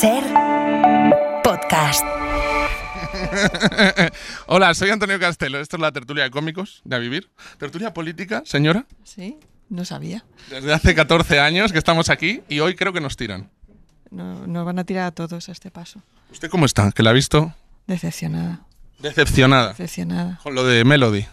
SER Podcast. Hola, soy Antonio Castelo. Esto es la tertulia de cómicos de A Vivir. ¿Tertulia política, señora? Sí, no sabía. Desde hace 14 años que estamos aquí y hoy creo que nos tiran. Nos van a tirar a todos a este paso. ¿Usted cómo está? ¿Que la ha visto? Decepcionada. Decepcionada. Decepcionada. Con lo de Melody.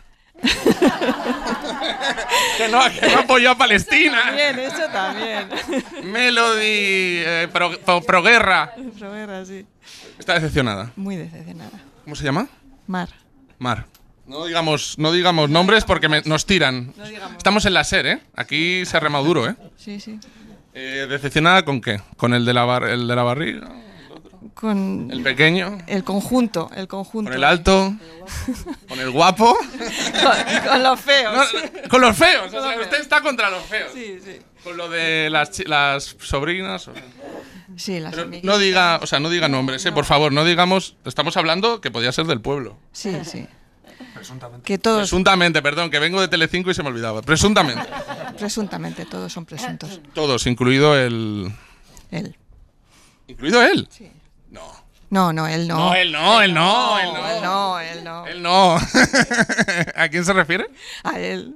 que no apoyó a Palestina. También, eso también. Melody, proguerra. Proguerra, sí. Está decepcionada. Muy decepcionada. ¿Cómo se llama? Mar. Mar. No digamos nombres porque nos tiran. No digamos. Estamos en la SER, ¿eh? Aquí se ha remado duro, ¿eh? Sí, sí. ¿Decepcionada con qué? ¿Con el de la barriga? Con ¿El pequeño? el conjunto. ¿Con el alto? ¿Con el guapo? Con los feos. No, con los feos. Con O sea, los usted feos. está contra los feos. Sí, sí. Con lo de las sobrinas. Sí, las Pero amiguitas. no diga nombres, por favor. No digamos. Estamos hablando que podía ser del pueblo. Sí, sí. Que todos, Presuntamente, perdón, que vengo de Telecinco y se me olvidaba. Presuntamente. presuntamente, todos son presuntos. Todos, incluido el. Él. ¿Incluido él? Sí. No. No, él no. No, él no. Él no. Él no. ¿A quién se refiere? A él.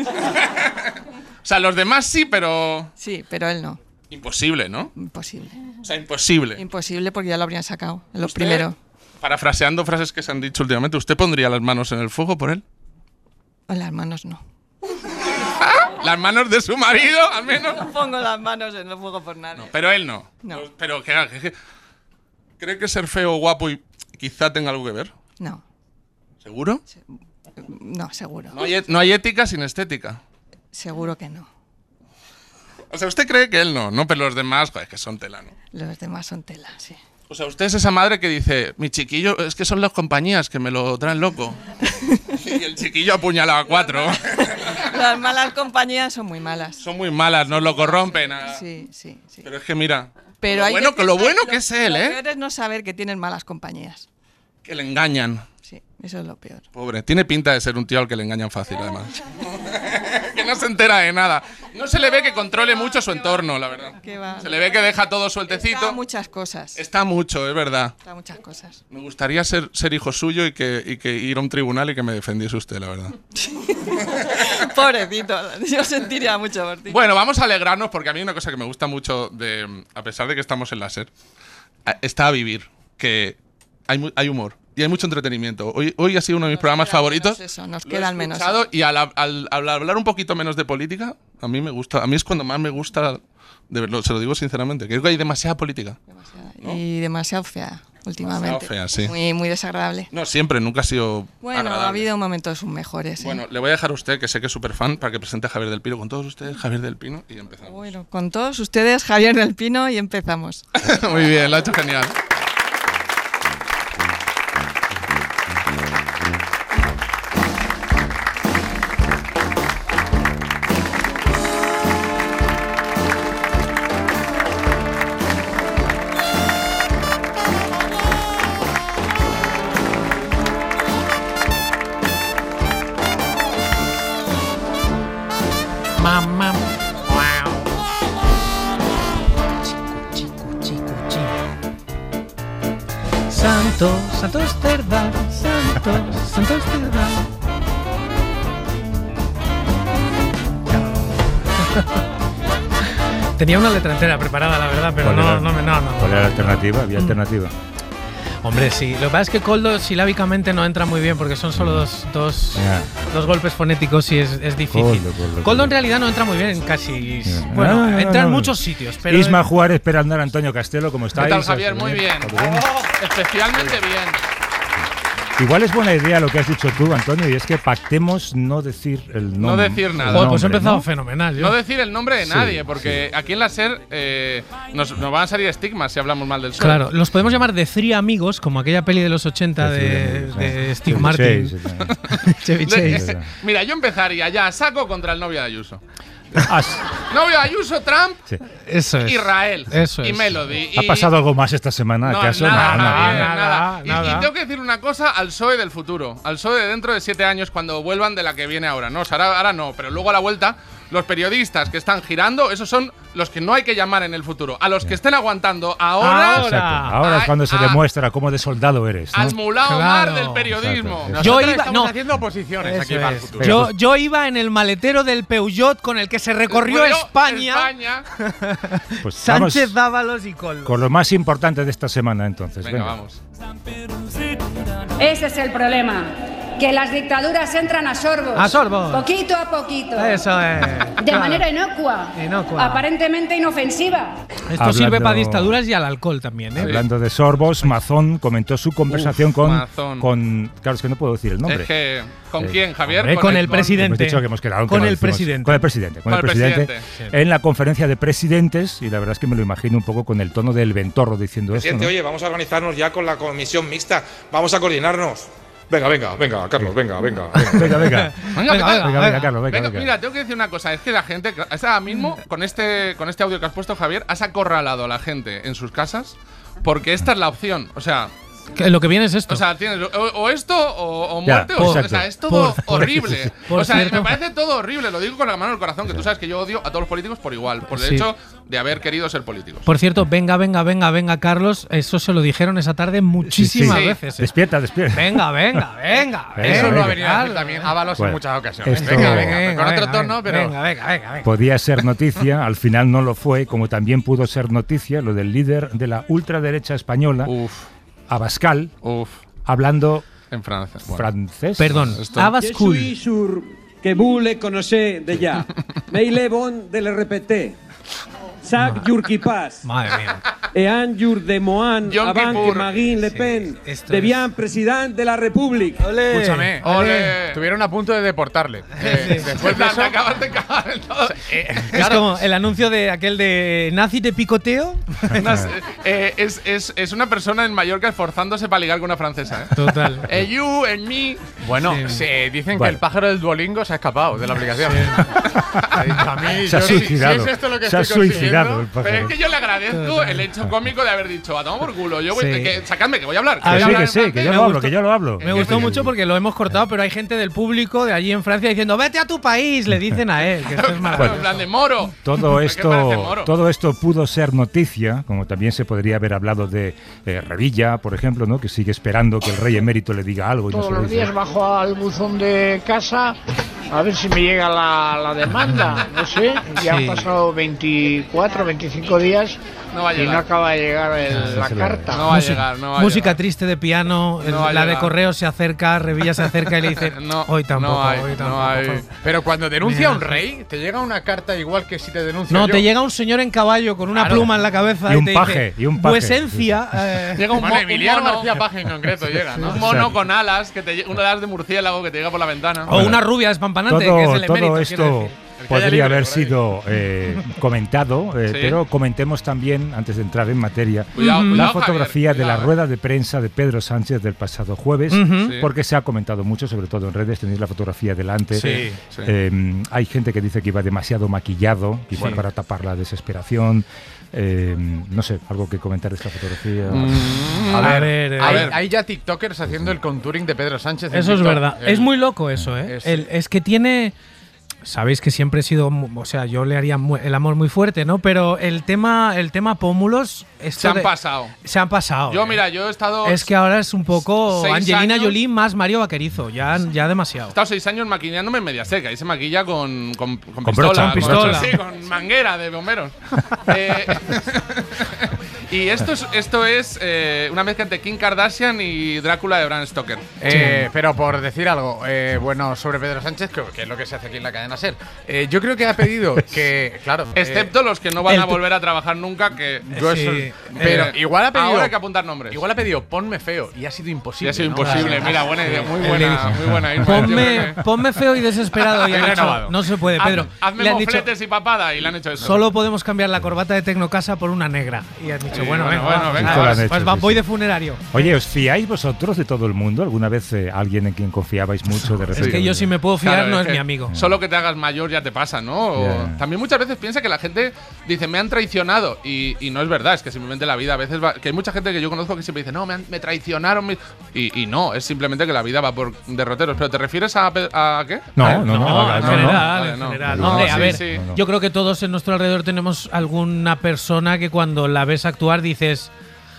O sea, los demás sí, pero. Sí, pero él no. Imposible, ¿no? Imposible. O sea, imposible. Imposible porque ya lo habrían sacado. En lo ¿Usted, primero. parafraseando frases que se han dicho últimamente, ¿usted pondría las manos en el fuego por él? En las manos no. ¿Las manos de su marido, al menos? No pongo las manos en el fuego por nadie. Pero él no. No. Pero, ¿cree que ser feo o guapo y quizá tenga algo que ver? No. ¿Seguro? No, seguro. No hay ética sin estética. Seguro que no. O sea, ¿usted cree que él no? No, pero los demás, joder, que son tela, ¿no? Los demás son tela, sí. O sea, usted es esa madre que dice, mi chiquillo, es que son las compañías que me lo traen loco. Y el chiquillo apuñalado a 4. Las malas compañías son muy malas. Son muy malas, nos lo corrompen. Sí, sí, sí. Pero es que mira, Pero hay lo veces bueno que es él, Lo ¿eh? peor es no saber que tienen malas compañías. Que le engañan. Sí, eso es lo peor. Pobre, tiene pinta de ser un tío al que le engañan fácil, además. Que no se entera de nada. No se le ve que controle mucho su entorno, la verdad. ¿Qué va? Se le ve que deja todo sueltecito. Está muchas cosas. Está mucho, es verdad. Está muchas cosas. Me gustaría ser hijo suyo y que ir a un tribunal y que me defendiese usted, la verdad. Pobrecito, yo sentiría mucho por ti. Bueno, vamos a alegrarnos porque a mí una cosa que me gusta mucho, a pesar de que estamos en la SER, está A Vivir, que hay humor y hay mucho entretenimiento. Hoy ha sido uno de mis programas favoritos. Eso, nos Lo he queda al menos. escuchado y al hablar un poquito menos de política, a mí me gusta. A mí es cuando más me gusta, de verlo, se lo digo sinceramente. Creo que hay demasiada política. Y demasiado fea, últimamente. Demasiado fea, sí. Muy, muy desagradable. No, siempre, nunca ha sido Bueno, agradable. ha habido momentos mejores. Bueno, le voy a dejar a usted, que sé que es súper fan, para que presente a Javier del Pino. Con todos ustedes, Javier del Pino, y empezamos. Bueno, con todos ustedes, Javier del Pino, y empezamos. Muy bien, lo ha hecho genial. Mamá. Wow. Santos verdad, santos verdad. Tenía una letra entera preparada, la verdad, pero no. ¿Cuál era la alternativa? ¿Había alternativa? Hombre, sí. Lo que pasa es que Koldo silábicamente no entra muy bien porque son solo dos golpes fonéticos y es difícil. Koldo en realidad no entra muy bien en casi. Bueno, entra en muchos sitios. Pero Isma Juárez, Perandar, Antonio Castelo, ¿cómo estáis? ¿Qué tal, Javier? Muy bien. Especialmente bien. Igual es buena idea lo que has dicho tú, Antonio, y es que pactemos no decir el nombre. No decir nada. Joder, pues he nombre, empezado ¿no? fenomenal. No decir el nombre de Sí, nadie, porque aquí en la SER nos van a salir estigmas si hablamos mal del sol. Claro, los podemos llamar de Three Amigos, como aquella peli de los 80 de Steve Martin. Chevy Chase. Mira, yo empezaría ya a saco contra el novio de Ayuso. Ah, Novio de Ayuso, Trump, sí. Eso es. Israel Eso y es. Melody. ¿Ha pasado algo más esta semana? No, ¿Acaso? nada, nada. Y tengo que decir una cosa al PSOE del futuro, al PSOE de dentro de 7 años cuando vuelvan de la que viene ahora. No, o sea, ahora no, pero luego a la vuelta, Los periodistas que están girando, esos son los que no hay que llamar en el futuro. A los que estén aguantando ahora. Exacto. Ahora es cuando se demuestra cómo de soldado eres, ¿no? Al mulao mar del periodismo. Exacto. Yo iba, estamos haciendo oposiciones aquí para el futuro. Venga, yo iba en el maletero del Peugeot con el que se recorrió España. Pues Sánchez, vamos Dávalos y Koldo. con lo más importante de esta semana, entonces. Venga, Venga. vamos. Ese es el problema, que las dictaduras entran a sorbos. A sorbos. Poquito a poquito. Eso es. De Claro. manera inocua. Inocua. Aparentemente inofensiva. Esto sirve Hablando- para dictaduras y al alcohol también, ¿eh? Hablando de sorbos, Mazón comentó su conversación Mazón. con. Claro, es que no puedo decir el nombre. Es que, ¿con quién, Javier? Hombre, con el presidente. Hemos dicho que hemos quedado en que Con no el decimos. presidente. Con el presidente. Con el presidente. En la conferencia de presidentes, y la verdad es que me lo imagino un poco con el tono del ventorro diciendo esto. Presidente, ¿no? oye, vamos a organizarnos ya con la comisión mixta, vamos a coordinarnos. Venga, Carlos, venga. Venga. Venga, Carlos, venga. Mira, tengo que decir una cosa. Es que la gente, ahora mismo, con este audio que has puesto, Javier, has acorralado a la gente en sus casas porque esta es la opción. O sea, Que lo que viene es esto. tienes o esto o Ya, muerte. O exacto. sea, es todo Por horrible. por O sea, cierto. me parece todo horrible. Lo digo con la mano en el corazón, que tú sabes que yo odio a todos los políticos por igual. Por el Sí. hecho de haber querido ser políticos. Por cierto, venga, Carlos. Eso se lo dijeron esa tarde muchísimas Sí, sí. veces. Despierta. Venga. Eso lo venga. ha venido a decir también Ábalos Bueno, en muchas ocasiones. esto- Venga, con otro tono, pero… Venga. Podía ser noticia, al final no lo fue, como también pudo ser noticia lo del líder de la ultraderecha española, Abascal, hablando En Francia. Bueno. francés. Perdón, Esto- Abascal. Je suis sûr que vous le connaissez déjà. Mais il est bon de le répéter. Chaque jour qui passe. Madre mía. Et un jour de Mohan Yom avant Kippur. que Marine Le Sí, Pen esto devienne président de la République. Escúchame, Ole. estuvieron a punto de deportarle. Después de eso… Te acabas de cagar en todo. Es como el anuncio de aquel de nazi de picoteo. Es una persona en Mallorca esforzándose para ligar con una francesa. Total. You, en mí. Bueno, Sí. dicen que Vale. el pájaro del Duolingo se ha escapado de la aplicación. Ha dicho, a mí, Se ha yo, si suicidado. es esto lo que Se ha estoy suicidado el consiguiendo… Pero es pájaro. que yo le agradezco el hecho cómico de haber dicho, a tomar por culo. Yo voy, Sí. sacadme, que voy a hablar. A voy a ver, hablar en que francés. yo Me lo hablo, gustó- que yo lo hablo. Me gustó mucho porque lo hemos cortado, pero hay gente del público de allí en Francia diciendo vete a tu país, le dicen a él. Que esto es En maravilloso. plan de moro. Todo ¿Qué parece moro? todo esto pudo ser noticia, como también se podría haber hablado de Revilla, por ejemplo, ¿no? Que sigue esperando que el rey emérito le diga algo y no se Todos lo los dice. días bajo al buzón de casa a ver si me llega la demanda, no sé, ya Sí. han pasado 24, 25 días No va a y no llegar. acaba de llegar la se le- carta. No va a llegar, no va a Música llegar. triste de piano, No va a la de llegar. correo se acerca, Revilla se acerca y le dice No, hoy tampoco, no hay, hoy no tampoco. hay. Pero cuando denuncia a un Mira. rey, te llega una carta igual que si te denuncia No, yo. te llega un señor en caballo con una Claro. pluma en la cabeza Y un te paje, dice, y un paje. vuesencia, Llega un, Bueno, un Emiliano mono, García Paje en concreto llega, ¿no? un mono con alas, un alas de murciélago que te llega por la ventana. o una rubia despampanante, que es el emérito. Todo quiero esto decir. que haya podría libre haber por ahí. sido comentado, Sí. pero comentemos también, antes de entrar en materia, Cuidado, la cuidado, fotografía Javier, de la cuidado, rueda de prensa de Pedro Sánchez del pasado jueves, Ujú. Sí. porque se ha comentado mucho, sobre todo en redes, tenéis la fotografía delante. Sí, sí. Hay gente que dice que iba demasiado maquillado, quizá Sí. para tapar la desesperación. No sé, algo que comentar de esta fotografía. A ver, Hay ya TikTokers haciendo el contouring de Pedro Sánchez. en eso es TikTok. verdad. Es muy loco eso, ¿eh? es- Es que tiene… Sabéis que siempre he sido… O sea, yo le haría el amor muy fuerte, ¿no? Pero el tema pómulos… esto Se han de- pasado. Se han pasado. Yo, ¿eh? mira, yo he estado. Es que ahora es un poco 6 Angelina años. Jolie más Mario Vaquerizo. Ya demasiado. He estado 6 años maquillándome en media seca. Ahí se maquilla con Con pistola. brocha, con pistola. Sí, con manguera de bomberos. Y esto es una mezcla entre Kim Kardashian y Drácula de Bram Stoker. Pero por decir algo, bueno, sobre Pedro Sánchez, que es lo que se hace aquí en la cadena SER. Yo creo que ha pedido que, claro… Excepto los que no van el a tu- volver a trabajar nunca, que… yo Sí, eso- pero igual ha pedido… Ahora hay que apuntar nombres. Igual ha pedido ponme feo y ha sido imposible. Ya ha sido ¿no? imposible. Mira, buena idea. Muy buena. Irma. Yo creo que- Ponme feo y desesperado. Y han Bien dicho, renovado. no se puede, Pedro. Hazme Le han dicho, mofletes y papada y le han hecho eso. solo podemos cambiar la corbata de Tecnocasa por una negra. Y han dicho, dicho, bueno, venga. Pues voy de funerario. Oye, ¿os fiáis vosotros de todo el mundo? ¿Alguna vez alguien en quien confiabais mucho de repente? Es que yo si me puedo fiar Claro, no es mi amigo. Solo que te hagas mayor ya te pasa, ¿no? También muchas veces piensa que la gente dice, me han traicionado. Y no es verdad, es que simplemente la vida a veces va… Que hay mucha gente que yo conozco que siempre dice, no, me traicionaron. Y no, es simplemente que la vida va por derroteros. ¿Pero te refieres a qué? No, en general. Hombre, a ver, sí. yo creo que todos en nuestro alrededor tenemos alguna persona que cuando la ves actuar dices,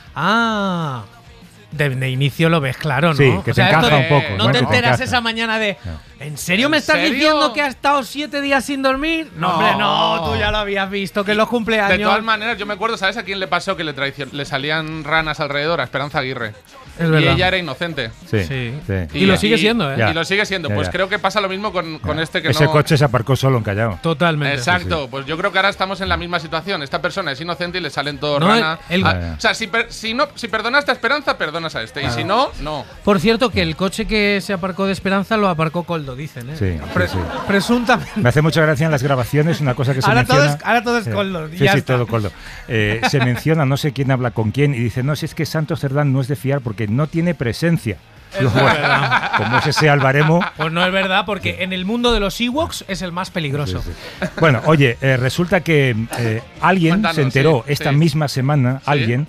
de inicio lo ves claro, ¿no? Sí, que te encaja un poco. No te enteras esa mañana de, ¿en serio me estás diciendo que has estado 7 días sin dormir? No, hombre, no, tú ya lo habías visto, que en los cumpleaños… De todas maneras, yo me acuerdo, ¿sabes a quién le pasó que le salían ranas alrededor? A Esperanza Aguirre. Es y verdad. ella era inocente. Sí. Y lo sigue siendo, ¿eh? Y lo sigue siendo. Pues creo que pasa lo mismo con este que Ese no… coche se aparcó solo en Callao. Totalmente. Exacto. Pues yo creo que ahora estamos en la misma situación. Esta persona es inocente y le salen todos No, ranas. el- O sea, si perdonaste a Esperanza, perdonas a este. Y si no, no. Por cierto, que el coche que se aparcó de Esperanza lo aparcó Coldo, dicen, ¿eh? Sí. Presuntamente. Me hace mucha gracia en las grabaciones una cosa que se Ahora menciona… todo es Coldo. Sí, ya sí, está. todo Coldo. Se menciona, no sé quién habla con quién, y dice, no, si es que Santos Cerdán no es de fiar porque no tiene presencia. Luego, como ese sea el baremo… Pues no es verdad, porque en el mundo de los Ewoks es el más peligroso. Bueno, oye, resulta que alguien Cuéntanos, se enteró sí, esta sí. misma semana,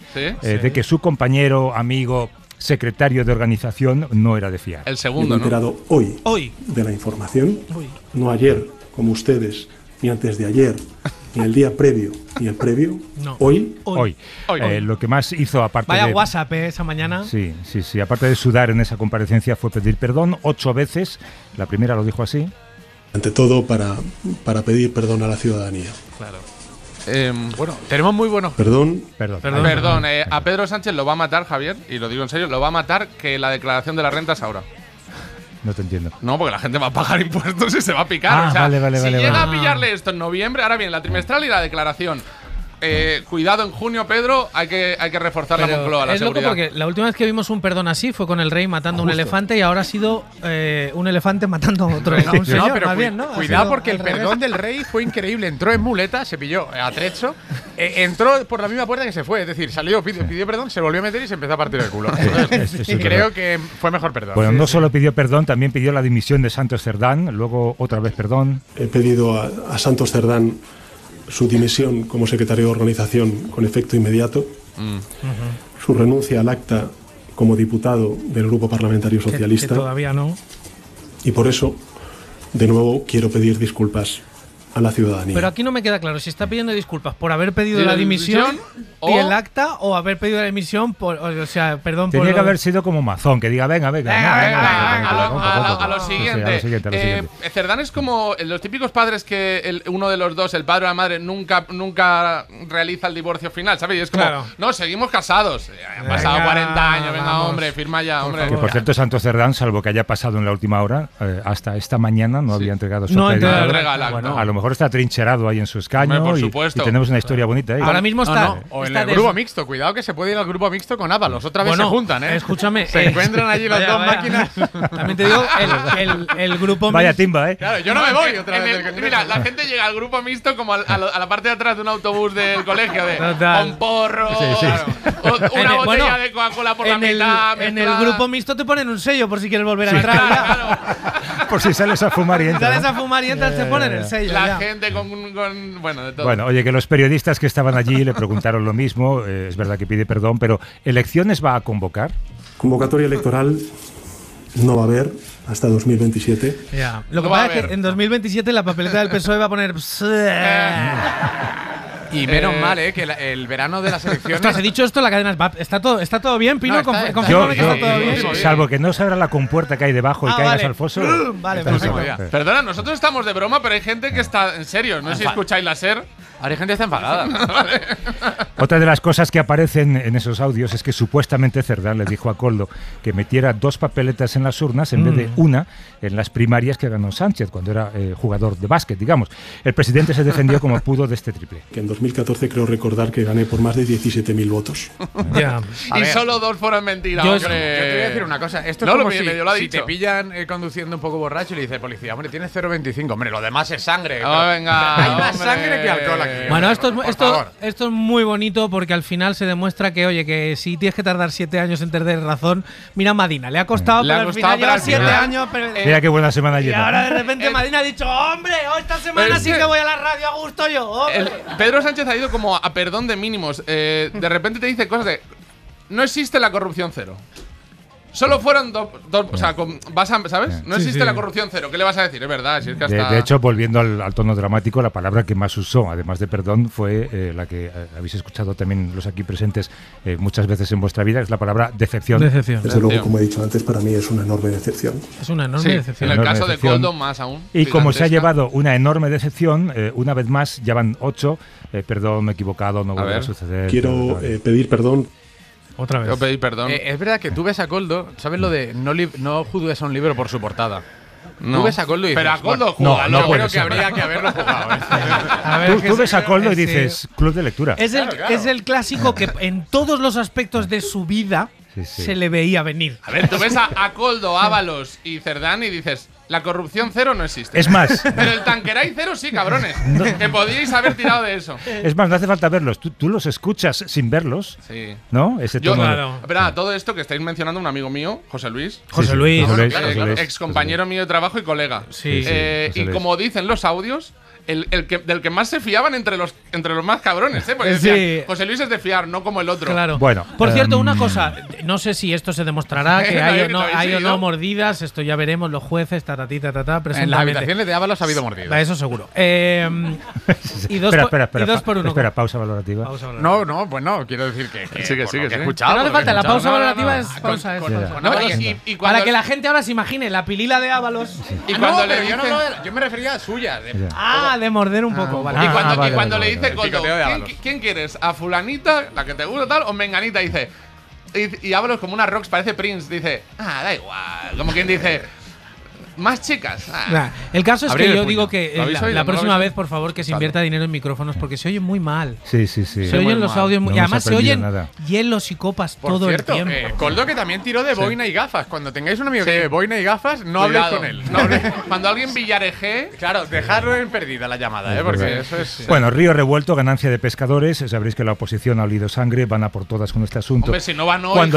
de que su compañero, amigo, secretario de organización no era de fiar. El Me segundo, he ¿no? enterado hoy de la información, no ayer, como ustedes, ni antes de ayer, ni el día previo, ni el previo, No. hoy. Lo que más hizo, aparte Vaya de… WhatsApp esa mañana. Sí, aparte de sudar en esa comparecencia, fue pedir perdón 8 veces. La primera lo dijo así. Ante todo, para pedir perdón a la ciudadanía. Claro. Bueno, tenemos muy buenos… Perdón. Perdón, a Pedro Sánchez lo va a matar, Javier, y lo digo en serio, lo va a matar que la declaración de la renta es ahora. No te entiendo. No, porque la gente va a pagar impuestos y se va a picar. O sea, si llega a pillarle esto en noviembre, ahora bien, la trimestral y la declaración. Cuidado en junio, Pedro, hay que reforzar la Moncloa, la es loco seguridad. porque la última vez que vimos un perdón así fue con el rey matando a un elefante y ahora ha sido un elefante matando a otro. A un señor, pero más bien, ¿no? Cuidado porque el perdón del rey fue increíble. Entró en muleta, se pilló a trecho, entró por la misma puerta que se fue. Es decir, salió, pidió perdón, se volvió a meter y se empezó a partir el culo. Entonces, creo que fue mejor perdón. Bueno, no solo pidió perdón, también pidió la dimisión de Santos Cerdán, luego otra vez perdón. He pedido a Santos Cerdán su dimisión como secretario de organización con efecto inmediato, su renuncia al acta como diputado del Grupo Parlamentario Socialista. Que todavía no. Y por eso, de nuevo, quiero pedir disculpas a la ciudadanía. Pero aquí no me queda claro si está pidiendo disculpas por haber pedido la dimisión y el acta o haber pedido la dimisión por, o sea, perdón por… Tenía que haber sido como Mazón, que diga, venga. A lo siguiente. Cerdán es como los típicos padres que uno de los dos, el padre o la madre, nunca realiza el divorcio final, ¿sabes? Y es como, no, seguimos casados. Han pasado 40 años, venga, hombre, firma ya, hombre. Que por cierto, Santos Cerdán, salvo que haya pasado en la última hora, hasta esta mañana no había entregado su acta. Bueno, a lo mejor está trincherado ahí en su escaño. Hombre, por supuesto. Y tenemos una historia bonita ahí. Ahora mismo está… O en el grupo mixto, cuidado que se puede ir al grupo mixto con Ábalos. Otra vez se juntan, ¿eh? Escúchame. Se encuentran allí las dos máquinas. También te digo, el grupo Vaya mixto… timba, ¿eh? Claro, yo no me voy otra vez. Mira, la gente llega al grupo mixto como a la parte de atrás de un autobús del colegio, Total. con porro, Una botella de Coca-Cola por la mitad. En el grupo mixto te ponen un sello por si quieres volver a entrar. Por si sales a fumar y entras. Sales a fumar y entras, te ponen el sello. La gente con bueno, de todo. Bueno, oye, que los periodistas que estaban allí le preguntaron lo mismo. Es verdad que pide perdón, pero ¿elecciones va a convocar? Convocatoria electoral no va a haber hasta 2027. Ya. Lo que pasa es que en 2027 la papeleta del PSOE va a poner… Y menos mal, que el verano de las elecciones… Ostras, he dicho esto, la cadena ¿Está todo bien, Pino? No, Confírmame que está todo bien. Salvo que no se abra la compuerta que hay debajo y caigas al foso. Vale, perfecto. Perdona, nosotros estamos de broma, pero hay gente que está en serio. No sé si escucháis la SER. Hay gente que está enfadada. Otra de las cosas que aparecen en esos audios es que supuestamente Cerdán le dijo a Coldo que metiera 2 papeletas en las urnas en vez de una en las primarias que ganó Sánchez cuando era jugador de básquet, digamos. El presidente se defendió como pudo de este triple. Que en 2014 creo recordar que gané por más de 17.000 votos. Y solo 2 fueron mentiras. Yo te voy a decir una cosa. Esto es no, como si te pillan conduciendo un poco borracho y le dice policía, hombre, tienes 0,25. Hombre, lo demás es sangre. Venga, hay más sangre que alcohol aquí. Bueno, esto es muy bonito porque al final se demuestra que, oye, que si tienes que tardar 7 años en tener razón, mira Madina, le ha costado, pero al final lleva 7 años. Mira qué buena semana lleva. Y ahora de repente Madina ha dicho, hombre, esta semana sí que voy a la radio a gusto yo. Pedro Sánchez ha ido como a perdón de mínimos. De repente te dice cosas de, no existe la corrupción cero. Solo fueron dos, o sea, ¿sabes? No existe la corrupción cero. ¿Qué le vas a decir? Es verdad. Si es que de hecho, volviendo al tono dramático, la palabra que más usó, además de perdón, fue la que habéis escuchado también los aquí presentes muchas veces en vuestra vida, es la palabra decepción. Desde luego, como he dicho antes, para mí es una enorme decepción. Es una enorme decepción. En el caso de Koldo, más aún. Y como se ha llevado una enorme decepción, una vez más, ya van 8. Perdón, me he equivocado, no vuelve a suceder. Quiero pedir perdón. Otra vez. Yo pedí perdón. Es verdad que tú ves a Koldo, ¿sabes lo de no juzgues a un libro por su portada? No. Tú ves a Koldo y dices, pero a Koldo no creo que habría que haberlo jugado. Tú ves a Koldo y dices, club de lectura. Es el clásico que en todos los aspectos de su vida se le veía venir. A ver, tú ves a Koldo, Ábalos y Cerdán y dices, la corrupción cero no existe. Es más. Pero el Tanqueray cero sí, cabrones. Que podíais haber tirado de eso. Es más, no hace falta verlos. Tú los escuchas sin verlos. Sí. ¿No? Ese tono. Pero todo esto que estáis mencionando, un amigo mío, José Luis. José Luis. Claro, ex compañero mío de trabajo y colega. Sí. Y como dicen los audios, del que más se fiaban entre los más cabrones, ¿eh? Porque decían, José Luis es de fiar, no como el otro. Claro. Bueno, por cierto, una cosa, no sé si esto se demostrará, que hay o no mordidas, esto ya veremos los jueces, en las habitaciones de Ábalos ha habido mordidas. Eso seguro. Y dos por uno. Espera, pausa valorativa. No, pues no, quiero decir que sigue. He escuchado. No hace falta, la pausa valorativa es pausa. Para que la gente ahora se imagine la pilila de Ábalos. Y cuando le dice, yo me refería a suya. De morder un poco. Vale. Y cuando le dice Koldo, ¿quién quieres? ¿A fulanita, la que te gusta tal, o menganita? Dice, y Ábalos como una rocks, parece Prince, dice, da igual. Como quien dice, más chicas. El caso es que yo digo que la próxima vez, por favor, que se invierta dinero en micrófonos, porque se oye muy mal. Sí. Se oyen los audios y además se oyen hielos y copas todo el tiempo. Koldo que también tiró de boina y gafas. Cuando tengáis un amigo que lleve boina y gafas, no habléis con él. Cuando alguien villareje, claro, dejarlo en perdida la llamada, porque eso es. Bueno, río revuelto, ganancia de pescadores. Sabréis que la oposición ha olido sangre, van a por todas con este asunto. Hombre, si no van hoy,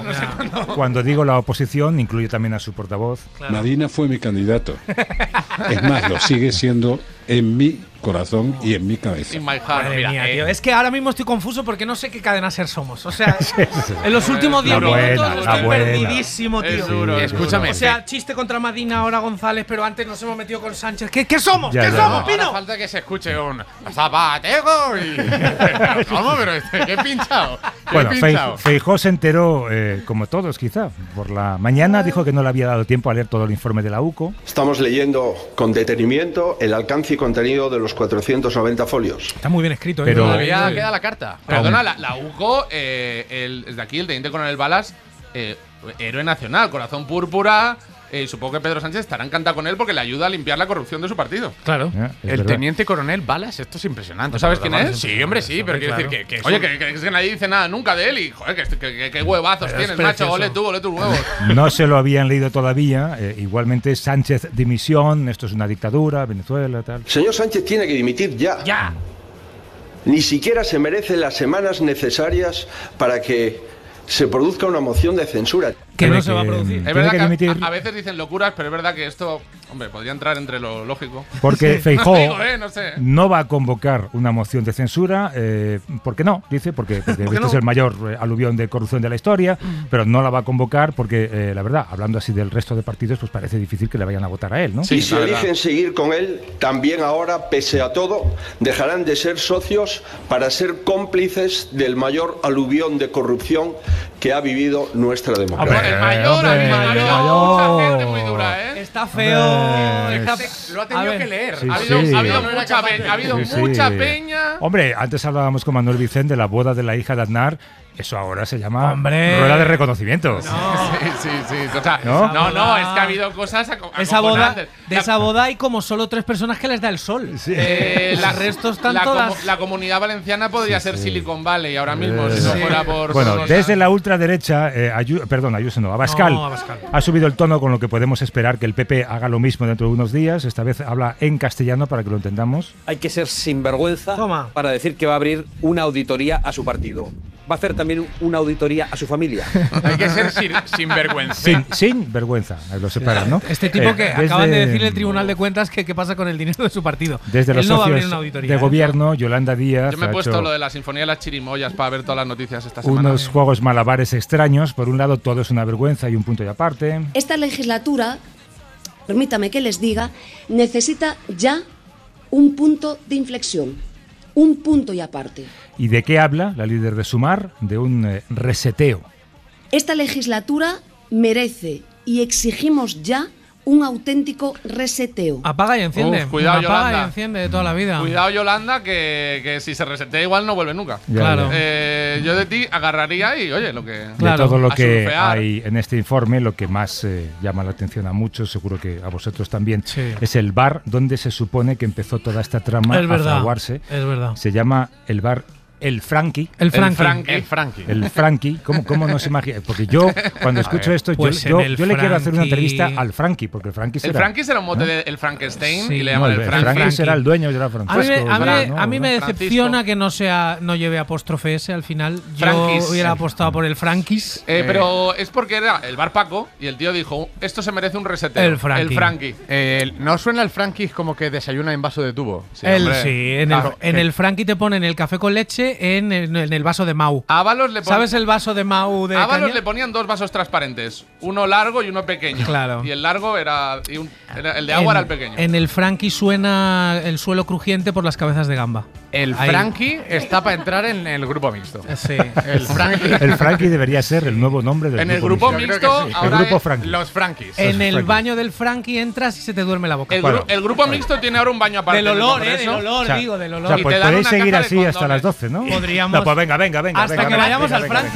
cuando digo la oposición, incluye también a su portavoz. Claro. Madina fue mi candidato. Es más, lo sigue siendo en mi corazón y en mi cabeza. Madre mía, tío. Es que ahora mismo estoy confuso porque no sé qué cadena ser somos. O sea, en los últimos 10 minutos estoy perdidísimo, tío. Escúchame. O sea, chiste contra Madina, ahora González, pero antes nos hemos metido con Sánchez. ¿Qué somos? ¿Qué somos, Pino? Ahora falta que se escuche un Zapatero y… ¿Cómo? Pero qué pinchado. Bueno, Feijóo se enteró, como todos quizá, por la mañana, dijo que no le había dado tiempo a leer todo el informe de la UCO. Estamos leyendo con detenimiento el alcance y contenido de los 490 folios. Está muy bien escrito, pero todavía queda la carta. Perdona, la UCO, desde aquí el teniente coronel Balas, héroe nacional, corazón púrpura. Supongo que Pedro Sánchez estará encantado con él porque le ayuda a limpiar la corrupción de su partido. Claro. El teniente coronel Balas, esto es impresionante. ¿No sabes quién es? Sí, hombre, sí, pero quiero decir que oye, que nadie dice nada nunca de él y, joder, que huevazos tienes, macho, ole tus huevos. No se lo habían leído todavía. Igualmente, Sánchez dimisión, esto es una dictadura, Venezuela, tal. Señor Sánchez tiene que dimitir ya. Ya. Ni siquiera se merece las semanas necesarias para que se produzca una moción de censura. Que no se va a producir. Es verdad que a veces dicen locuras, pero es verdad que esto, hombre, podría entrar entre lo lógico. Porque Feijóo no sé. no va a convocar una moción de censura. ¿Por qué no? Dice, porque este es el mayor aluvión de corrupción de la historia, pero no la va a convocar porque, la verdad, hablando así del resto de partidos, pues parece difícil que le vayan a votar a él, ¿no? Sí, y si eligen seguir con él, también ahora, pese a todo, dejarán de ser socios para ser cómplices del mayor aluvión de corrupción que ha vivido nuestra democracia. El mayor, mucha gente muy dura, ¿eh? Está feo. Lo ha tenido que leer. Ha habido mucha peña. Hombre, antes hablábamos con Manuel Vicente de la boda de la hija de Aznar. Eso ahora se llama rueda de reconocimiento. Sí. O sea, no, es que ha habido cosas esa boda hay como solo 3 personas que les da el sol. Sí. Las restos están todas. La Comunidad Valenciana podría ser Silicon Valley ahora mismo, si no fuera por… Bueno, desde la ultraderecha, Abascal ha subido el tono con lo que podemos esperar que el PP haga lo mismo dentro de unos días. Esta vez habla en castellano para que lo entendamos. Hay que ser sinvergüenza para decir que va a abrir una auditoría a su partido. Va a hacer también una auditoría a su familia. Hay que ser sinvergüenza. Sin vergüenza, lo separan, ¿no? Este tipo que acaban de decirle el Tribunal de Cuentas que qué pasa con el dinero de su partido. Desde los socios de gobierno, Yolanda Díaz. Yo me he puesto lo de la Sinfonía de las Chirimoyas para ver todas las noticias esta semana. Unos juegos malabares extraños. Por un lado, todo es una vergüenza y un punto y aparte. Esta legislatura, permítame que les diga, necesita ya un punto de inflexión. Un punto y aparte. ¿Y de qué habla la líder de Sumar? De un reseteo. Esta legislatura merece y exigimos ya un auténtico reseteo. Apaga y enciende. Cuidado, Apaga Yolanda. y enciende de toda la vida. Cuidado, Yolanda, que si se resetea igual no vuelve nunca. Claro. Yo de ti agarraría y, oye, lo que… De todo lo que hay en este informe, lo que más llama la atención a muchos, seguro que a vosotros también, es el bar donde se supone que empezó toda esta trama a fraguarse. Es verdad. Se llama el bar El Frankie. El Frankie. El Frankie. ¿Cómo no se imagina? Porque yo, cuando escucho esto, pues yo le quiero hacer una entrevista al Frankie, porque el Frankie será… El Frankie será un mote del Frankenstein y le No, llaman el Frankie. El Frankie será el dueño de la Francesco. A mí me decepciona que no lleve apóstrofe S al final. Yo hubiera apostado por el Frankies. Pero es porque era el bar Paco y el tío dijo, esto se merece un reseteo. El Frankie. ¿No suena el Frankie como que desayuna en vaso de tubo? Sí, en el Frankie te ponen el café con leche en el vaso de Mau. ¿Sabes el vaso de Mau de Ábalos caña? le ponían dos vasos transparentes, uno largo y uno pequeño. Claro. Y el largo era el de agua era el pequeño. En el Frankie suena el suelo crujiente por las cabezas de gamba. El Frankie está para entrar en el grupo mixto. Sí. El Frankie debería ser el nuevo nombre del grupo. En el grupo mixto, sí. El grupo Frankie. Los Frankies. En el baño del Frankie entras y se te duerme la boca. El grupo mixto tiene ahora un baño aparte. Del olor, del olor. O sea, pues podéis seguir así hasta las 12, ¿no? Podríamos. No, pues venga. Hasta que vayamos al Frankie.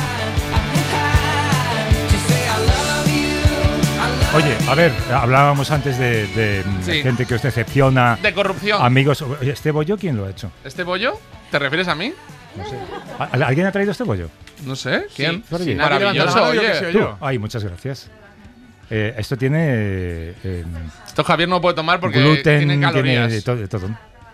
Oye, a ver, hablábamos antes de gente que os decepciona. De corrupción. Amigos, ¿este bollo quién lo ha hecho? ¿Este bollo? ¿Te refieres a mí? No sé. ¿Alguien ha traído este bollo? No sé. ¿Quién? Sí, maravilloso, oye. Ay, muchas gracias. Esto tiene… esto Javier no puede tomar porque gluten, tiene calorías. Tiene de todo.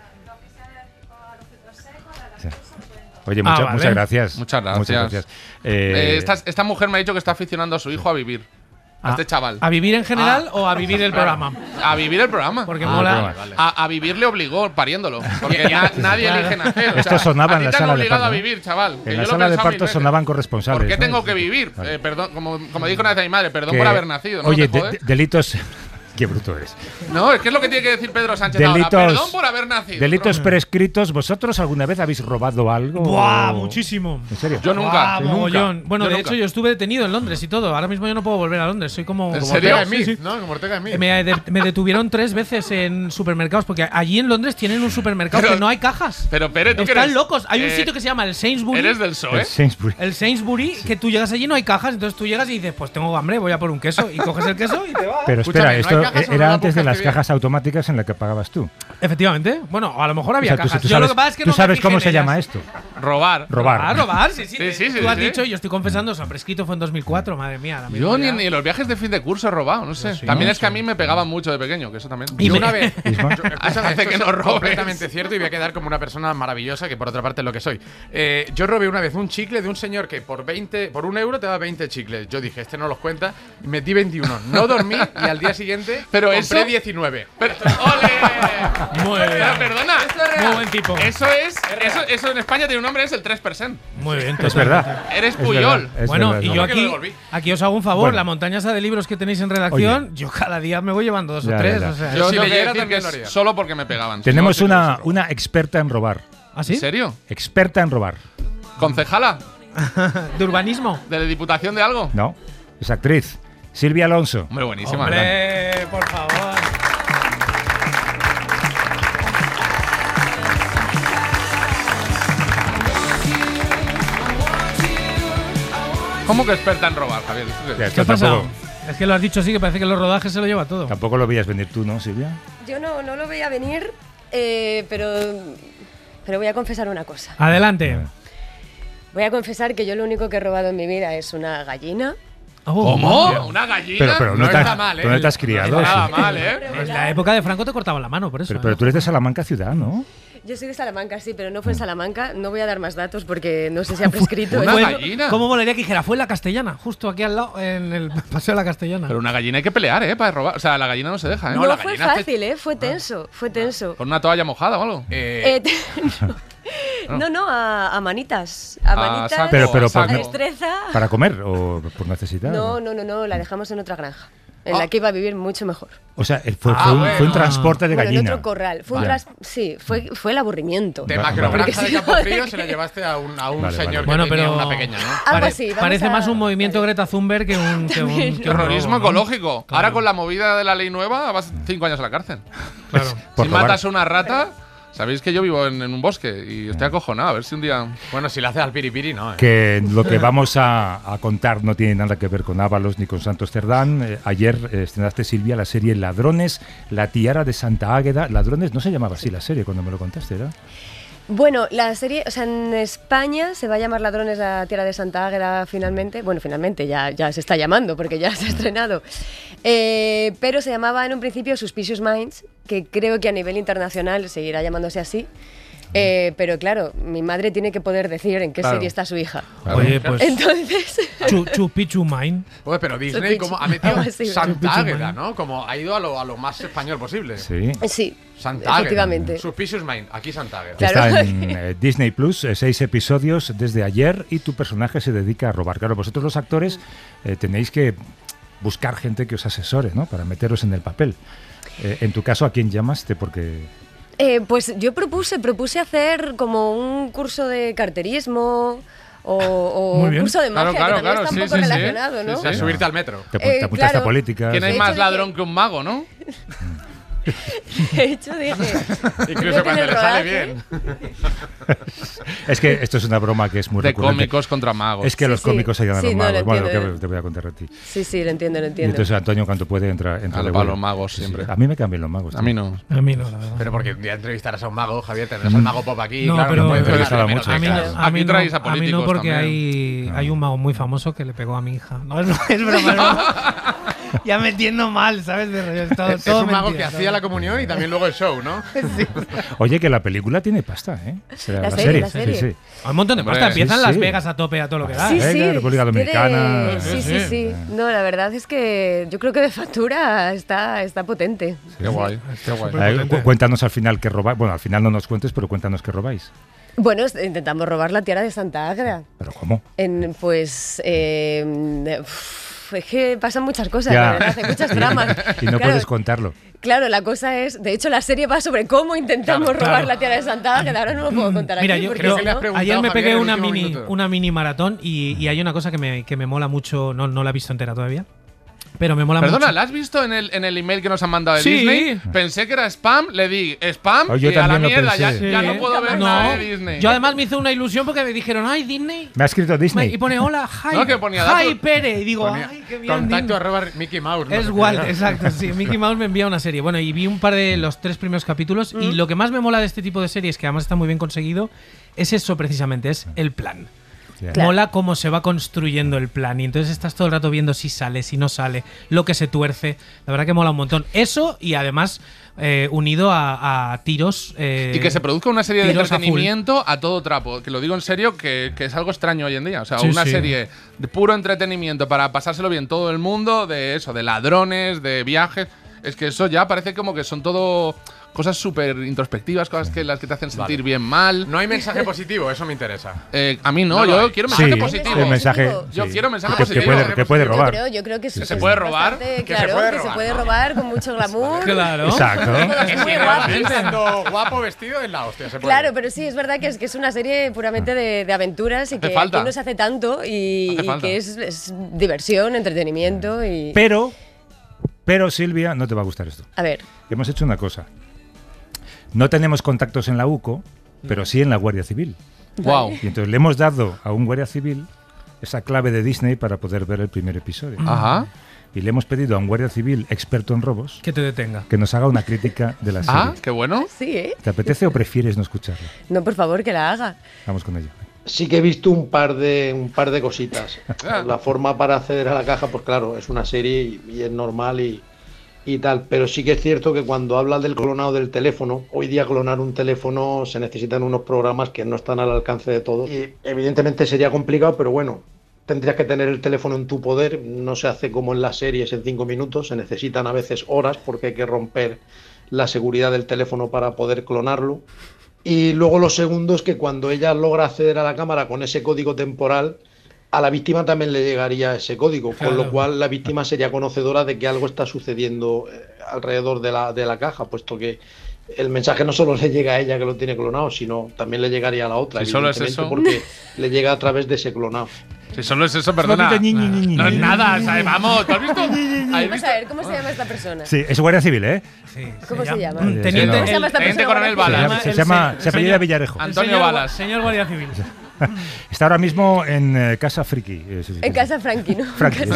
Oye, muchas gracias. Muchas gracias. Esta mujer me ha dicho que está aficionando a su hijo a vivir. A este chaval. ¿A vivir en general o a vivir el programa? A vivir el programa. Porque mola. A vivir le obligó pariéndolo. Porque nadie elige nacer. Esto sonaba en la sala de parto. A vivir, chaval. En la sala de parto sonaban corresponsales. ¿Por qué tengo que vivir? Perdón, como dijo una vez a mi madre, perdón por haber nacido. Oye, delitos… Qué bruto eres. No, es que es lo que tiene que decir Pedro Sánchez ahora. Perdón por haber nacido. Delitos prescritos. ¿Vosotros alguna vez habéis robado algo? ¡Buah! Muchísimo. ¿En serio? Yo nunca. Bueno, de hecho, yo estuve detenido en Londres y todo. Ahora mismo yo no puedo volver a Londres. Soy como… ¿En serio? Como Ortega Smith. Me detuvieron 3 veces en supermercados porque allí en Londres tienen un supermercado que no hay cajas. Pero Pere, ¿tú están locos. Hay un sitio que se llama el Sainsbury. ¿Eres del PSOE? El Sainsbury, que tú llegas allí y no hay cajas. Entonces tú llegas y dices, pues tengo hambre, voy a por un queso. Y coges el queso y te vas. Pero espera, esto era antes de las cajas automáticas en las que pagabas tú. Efectivamente. Bueno, a lo mejor había cajas. Yo lo que pasa es que ¿tú sabes cómo se llama esto? Robar. Sí. Tú has dicho, yo estoy confesando, eso, prescrito fue en 2004, madre mía. Yo ni en los viajes de fin de curso he robado, no sé. También es que a mí me pegaban mucho de pequeño, que eso también. Y una vez… hace que no robes. Completamente cierto y voy a quedar como una persona maravillosa, que por otra parte es lo que soy. Yo robé una vez un chicle de un señor que por 1 euro te da 20 chicles. Yo dije, este no los cuenta, y metí 21. No dormí y al día siguiente compré 19. ¡Ole! Muy bien. Perdona. Muy buen tipo. Eso en España tiene un nombre, es el 3%. Muy bien. Es verdad. Eres Puyol. Bueno, y yo aquí os hago un favor. La montaña esa de libros que tenéis en redacción, yo cada día me voy llevando 2 o 3. O sea, yo si leyera también lo haría. Solo porque me pegaban. Tenemos una experta en robar. ¿Ah, sí? ¿En serio? Experta en robar. ¿Concejala? ¿De urbanismo? ¿De la Diputación de algo? No, es actriz. Silvia Alonso. Muy buenísima. Hombre, por favor. ¿Cómo que experta en robar, Javier? ¿Qué ha pasado? Es que lo has dicho así, que parece que los rodajes se lo lleva todo. Tampoco lo veías venir tú, ¿no, Silvia? Yo no lo veía venir, pero voy a confesar una cosa. Adelante. Voy a confesar que yo lo único que he robado en mi vida es una gallina ¿Cómo? ¿Una gallina? Pero no está mal, ¿eh? ¿Dónde te has criado? No está mal, ¿eh? En la época de Franco te cortaban la mano, por eso. Pero tú eres de Salamanca ciudad, ¿no? Yo soy de Salamanca, sí, pero no fue en Salamanca. No voy a dar más datos porque no sé si ha prescrito. ¿Una gallina? ¿Cómo molaría que dijera? Fue en la Castellana, justo aquí al lado, en el Paseo de la Castellana. Pero una gallina hay que pelear, para robar. O sea, la gallina no se deja, No, fue fácil, fue tenso, fue tenso. ¿Con una toalla mojada o algo? No, a manitas. A manitas, pero a destreza. ¿Para comer o por necesidad? No, la dejamos en otra granja. En la que iba a vivir mucho mejor. O sea, fue un transporte de gallina. En otro corral. Sí, fue el aburrimiento. De macrogranja de Campofrío se la llevaste a un señor que tenía una pequeña, ¿no? Algo así. Parece más un movimiento Greta Thunberg que un terrorismo ecológico. Claro. Ahora con la movida de la ley nueva vas 5 años a la cárcel. Claro. Si matas a una rata… Sabéis que yo vivo en un bosque y estoy acojonado. A ver si un día… Bueno, si le haces al piripiri, no. Que lo que vamos a contar no tiene nada que ver con Ábalos ni con Santos Cerdán. Ayer estrenaste, Silvia, la serie Ladrones, la tiara de Santa Águeda. Ladrones no se llamaba así la serie cuando me lo contaste, ¿verdad? Bueno, la serie, o sea, en España se va a llamar Ladrones, la tierra de Santa Águeda finalmente. Bueno, finalmente ya se está llamando porque ya se ha estrenado. Pero se llamaba en un principio Suspicious Minds, que creo que a nivel internacional seguirá llamándose así. Pero claro, mi madre tiene que poder decir en qué serie está su hija. Oye, pues… Entonces… Chupichu Mine. Oye, pero Disney como ha metido Santa Águeda, ¿no? Como ha ido a lo más español posible. Sí. Santa Águeda. Efectivamente. Suspicious Mind, aquí Santa Águeda. Está en Disney Plus, 6 episodios desde ayer y tu personaje se dedica a robar. Claro, vosotros los actores tenéis que buscar gente que os asesore, ¿no? Para meteros en el papel. En tu caso, ¿a quién llamaste? Porque… pues yo propuse hacer como un curso de carterismo o un curso de magia, que también está un poco relacionado, ¿no? Sí. Subirte al metro. Te apuntaste a política. ¿Quién es más ladrón que un mago, no? De hecho, dije… Incluso cuando le sale bien. Es que esto es una broma que es muy recurrente. De cómicos contra magos. Es que los cómicos se llaman los magos. Bueno, lo que te voy a contar a ti. Sí, lo entiendo. Y entonces Antonio, cuando puede, entra a los magos siempre. A mí me cambian los magos. A mí no. A mí no, la verdad. Pero porque un día entrevistarás a un mago, Javier, tendrás al mago pop aquí. No, claro, pero no puedes entrevistar mucho. A mí traéis a políticos. A mí no, porque también. hay un mago muy famoso que le pegó a mi hija. No, es broma. Ya me entiendo mal, ¿sabes? Es un mago que hacía la comunión y también luego el show, ¿no? Sí. Oye, que la película tiene pasta, ¿eh? La serie. Sí. Hay un montón de pasta. Empiezan Las Vegas a tope a todo lo que da. Sí. República Dominicana. Sí. No, la verdad es que yo creo que de factura está potente. Qué guay. Cuéntanos al final qué robáis. Bueno, al final no nos cuentes, pero cuéntanos qué robáis. Bueno, intentamos robar la tiara de Santa Águeda. ¿Pero cómo? Es que pasan muchas cosas, la verdad, hay muchas tramas. Y no puedes contarlo. Claro, la cosa es… De hecho, la serie va sobre cómo intentamos robar la tiara de Santa Águeda, que ahora no lo puedo contar Mira, aquí. Yo creo que ayer me pegué una mini maratón y hay una cosa que me mola mucho, no la he visto entera todavía. Pero me mola mucho. Perdona, ¿la has visto en el email que nos han mandado de Disney? Pensé que era spam, le di spam y a la mierda, ya no puedo ver nada de Disney. Yo además me hizo una ilusión porque me dijeron, ¡ay, Disney! Me ha escrito Disney. Y pone, hola, hi Pere. Y digo, ¡ay, qué bien! Contacto @ Mickey Mouse. Es igual, exacto, sí. Mickey Mouse me envía una serie. Bueno, y vi un par de los 3 primeros capítulos y lo que más me mola de este tipo de series, que además está muy bien conseguido, es eso precisamente, es el plan. Claro. Mola cómo se va construyendo el plan y entonces estás todo el rato viendo si sale, si no sale, lo que se tuerce. La verdad que mola un montón. Eso y además unido a tiros. Y que se produzca una serie de entretenimiento a todo trapo. Que lo digo en serio, que es algo extraño hoy en día. O sea, una serie de puro entretenimiento para pasárselo bien todo el mundo, de eso, de ladrones, de viajes. Es que eso ya parece como que son todo cosas súper introspectivas, cosas que las que te hacen sentir bien mal. No hay mensaje positivo, eso me interesa. A mí no, yo quiero mensaje positivo. Yo quiero mensaje positivo. Que puede robar. Yo creo que se puede robar. Claro, que se puede robar con mucho glamour. Claro. Exacto. Estando guapo vestido es la hostia. Claro, pero sí, es verdad que es una serie puramente de aventuras y que aquí no se hace tanto y que es diversión, entretenimiento y… Pero, Silvia, no te va a gustar esto. A ver. Hemos hecho una cosa. No tenemos contactos en la UCO, pero sí en la Guardia Civil. Wow. Y entonces le hemos dado a un Guardia Civil esa clave de Disney para poder ver el primer episodio. Ajá. Y le hemos pedido a un Guardia Civil experto en robos que te detenga, que nos haga una crítica de la serie. Ah, qué bueno. Sí, ¿Te apetece o prefieres no escucharla? No, por favor, que la haga. Vamos con ello. sí que he visto un par de cositas. La forma para acceder a la caja, pues claro, es una serie y es normal y tal, pero sí que es cierto que cuando hablas del clonado del teléfono, hoy día clonar un teléfono se necesitan unos programas que no están al alcance de todos y evidentemente sería complicado, pero bueno, tendrías que tener el teléfono en tu poder, no se hace como en las series en 5 minutos, se necesitan a veces horas porque hay que romper la seguridad del teléfono para poder clonarlo. Y luego lo segundo es que cuando ella logra acceder a la cámara con ese código temporal, a la víctima también le llegaría ese código, con lo cual la víctima sería conocedora de que algo está sucediendo alrededor de la caja, puesto que el mensaje no solo le llega a ella que lo tiene clonado, sino también le llegaría a la otra, si solo es eso, porque le llega a través de ese clonado. Si solo es eso, perdona. No es nada, ¿sabes? Vamos, ¿tú has visto? Vamos a ver, ¿cómo se llama esta persona? Sí, es Guardia Civil, ¿eh? Sí, ¿Cómo se llama? Teniente, ¿Cómo se llama esta persona? Coronel Balas. Se apellida Villarejo. Antonio Balas. Señor Guardia Civil. Está ahora mismo en Casa Friki. En Casa Frankie, ¿no?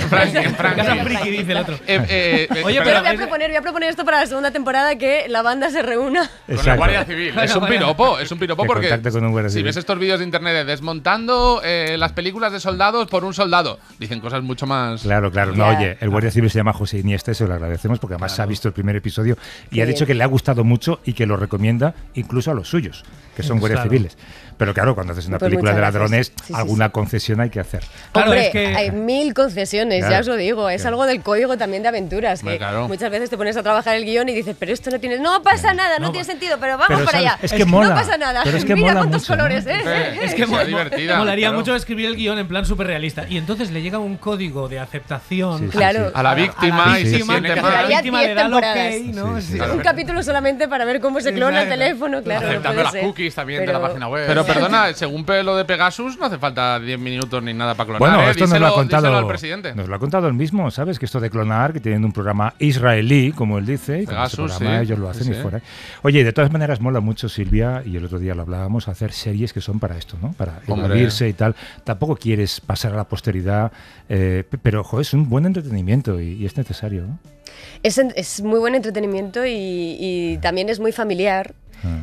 Casa Friki, dice el otro. Oye, pero voy a proponer esto para la segunda temporada, que la banda se reúna. Con la Guardia Civil. Es un piropo porque si ves estos vídeos de internet de desmontando las películas de soldados por un soldado, dicen cosas mucho más… Claro. No, oye, el Guardia Civil se llama José Iniesta, se lo agradecemos porque además se ha visto el primer episodio y ha dicho que le ha gustado mucho y que lo recomienda incluso a los suyos, que son guardias civiles. Pero claro, cuando haces una película de ladrones, alguna concesión hay que hacer. Claro, hombre, es que hay 1000 concesiones, ya os lo digo. Es algo del código también de aventuras. Que muchas veces te pones a trabajar el guión y dices, pero esto no tiene… No pasa nada, no tiene sentido, pero vamos para allá. Es que mola. No pasa nada. Pero es que mira mola cuántos mucho, colores, ¿no? Es que molaría claro. mucho escribir el guión en plan súper realista. Y entonces le llega un código de aceptación a la víctima y se siente mal. La víctima le da lo que… Un capítulo solamente para ver cómo se clona el teléfono, claro. Aceptando las cookies también de la página web. Pero perdona, según lo de Pegasus, no hace falta 10 minutos ni nada para clonar. Bueno, esto nos lo ha contado al presidente. Nos lo ha contado él mismo, ¿sabes? Que esto de clonar, que tienen un programa israelí, como él dice, y Pegasus, con ese programa ellos lo hacen y fuera. Oye, de todas maneras mola mucho, Silvia, y el otro día lo hablábamos, hacer series que son para esto, ¿no? Para evadirse y tal. Tampoco quieres pasar a la posteridad, pero, joder, es un buen entretenimiento y es necesario, ¿no? Es muy buen entretenimiento y también es muy familiar.